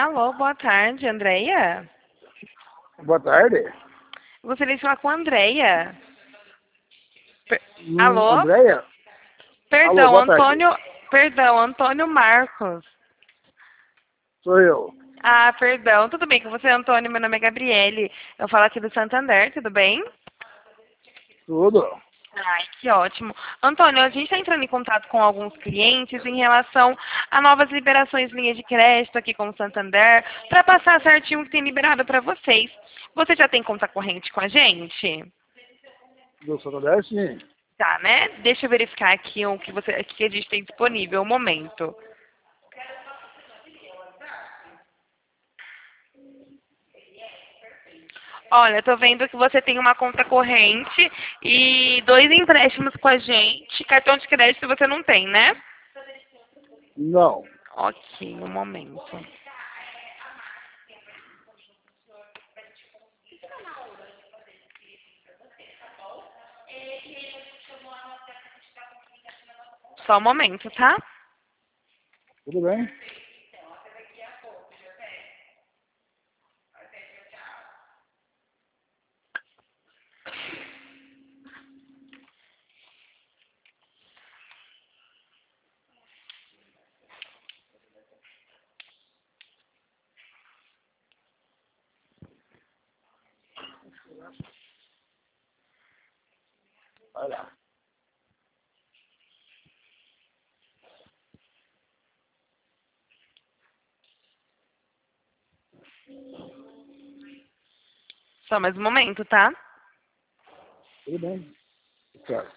Alô, boa tarde, Andreia? Boa tarde. Gostaria de falar com a Andreia. Alô? Andréia? Alô, Perdão, boa tarde. Antônio Marcos. Sou eu. Ah, perdão. Tudo bem com você, Antônio? Meu nome é Gabriele. Eu falo aqui do Santander, tudo bem? Tudo. Ai, que ótimo. Antônio, a gente está entrando em contato com alguns clientes em relação a novas liberações de linha de crédito aqui com o Santander, para passar certinho o que tem liberado para vocês. Você já tem conta corrente com a gente? Do Santander, sim. Tá, né? Deixa eu verificar aqui o que a gente tem disponível, um momento. Olha, tô vendo que você tem uma conta corrente e 2 empréstimos com a gente. Cartão de crédito você não tem, né? Não. Ok, um momento. Só um momento, tá? Tudo bem? Olha. Só mais um momento, tá? Tudo bem. Certo.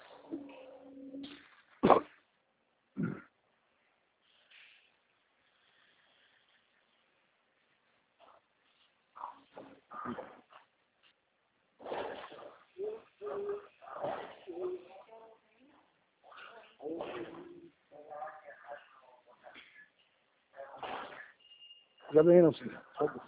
Já bem, não, filho.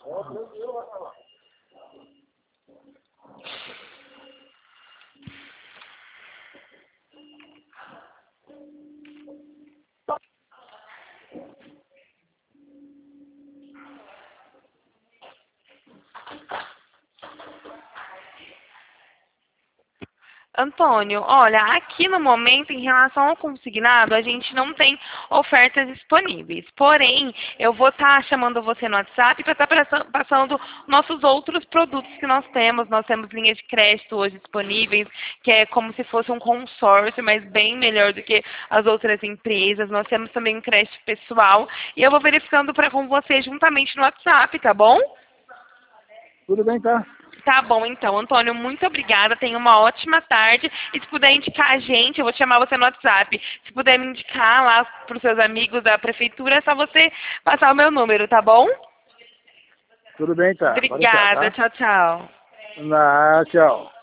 Antônio, olha, aqui no momento, em relação ao consignado, a gente não tem ofertas disponíveis. Porém, eu vou estar chamando você no WhatsApp para estar passando nossos outros produtos que nós temos. Nós temos linhas de crédito hoje disponíveis, que é como se fosse um consórcio, mas bem melhor do que as outras empresas. Nós temos também um crédito pessoal. E eu vou verificando com você juntamente no WhatsApp, tá bom? Tudo bem, tá? Tá bom, então. Antônio, muito obrigada. Tenha uma ótima tarde. E se puder indicar a gente, eu vou te chamar você no WhatsApp. Se puder me indicar lá para os seus amigos da prefeitura, é só você passar o meu número, tá bom? Tudo bem, tá? Pode deixar, Obrigada. tá? Tchau, tchau. Tchau.